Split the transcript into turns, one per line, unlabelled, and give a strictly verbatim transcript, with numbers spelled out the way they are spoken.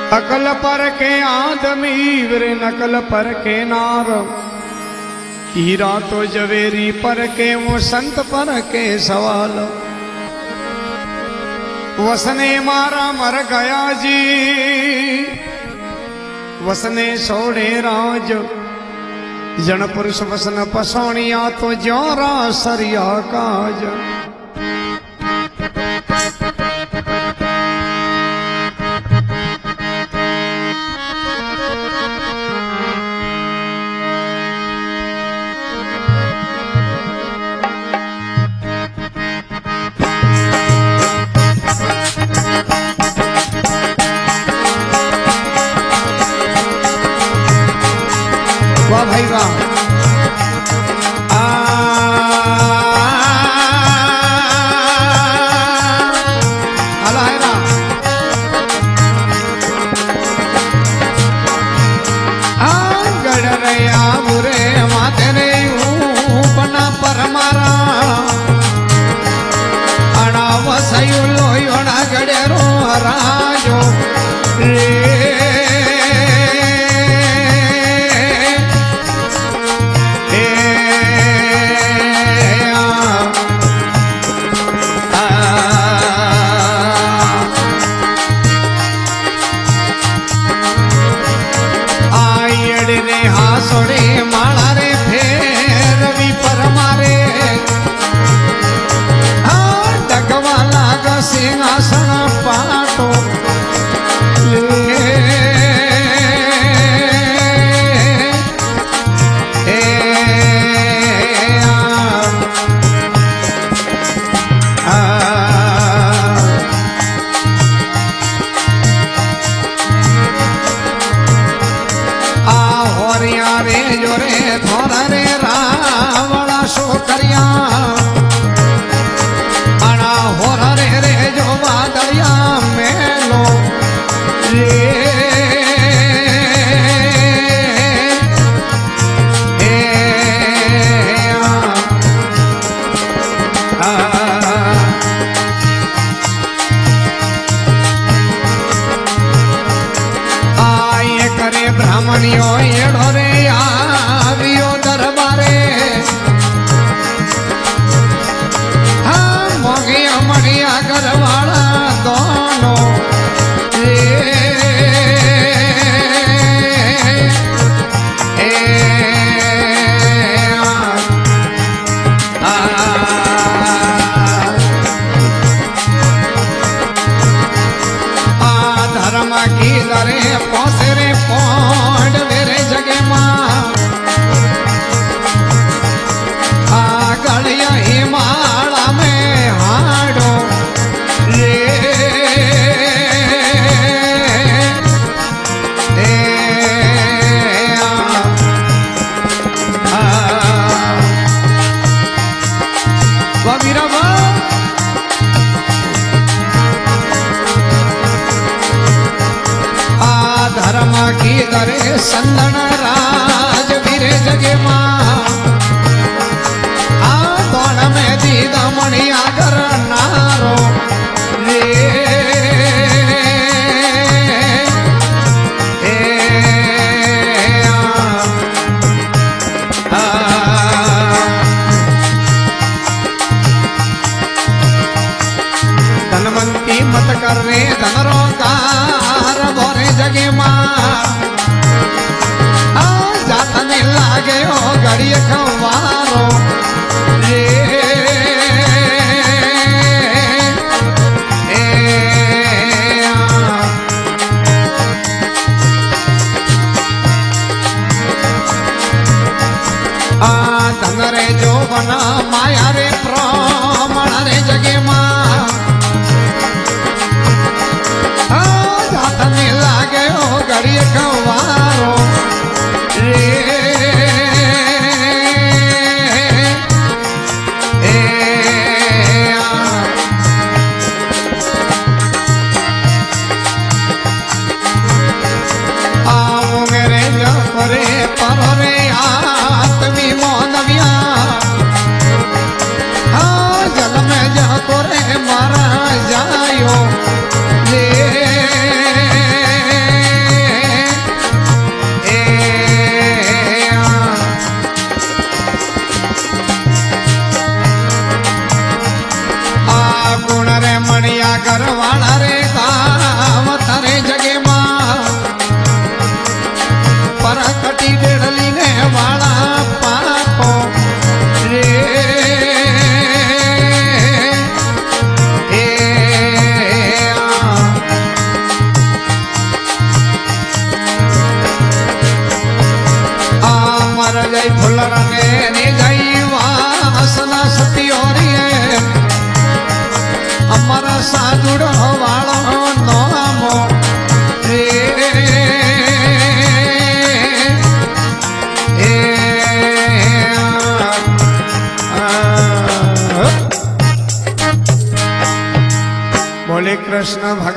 अकल पर के आदमी वीरे नकल पर के नार, हीरा तो जवेरी पर के वो संत पर के सवाल। वसने मारा मर गया जी, वसने सोड़े राज, जन पुरुष वसन पसौनिया तो ज्योरा सरिया काज। वाह भाई वाह। गड़रया बुरे माते रे बना पर मारा अड़ा वसयु लोयोड़ा गड़ेरो राजो रे। सोड़े माला रे फेर रवि पर मारे, हाँ डगवा लाग सिंहासन पाटो ले। रे जोरे थोड़ा रे रावणा शो करिया अड़ा हो रे रे जो बादलिया मेलो रे। आए करे ब्राह्मणियों एड़ो रे आवियो दरबारे, हाँ मोगिया मणिया गरवाड़ा दोनों ए, ए, आ, आ, धर्म की दरे पौसे रे पौंड मेरे जगे माँ गलिया हिमाला में हाड़ो रे। आ धर्म की दरे संदन राज वीरे जगे माँ में दीदा मणिया करनारो रे। धनवंती मत कर रे धनरो कार बोरे जगे माँ जात में लागे हो जय फुलरने ने जय वासना सतियोरी अमर साधुड़ वालो नामो रे बोले कृष्ण भगवान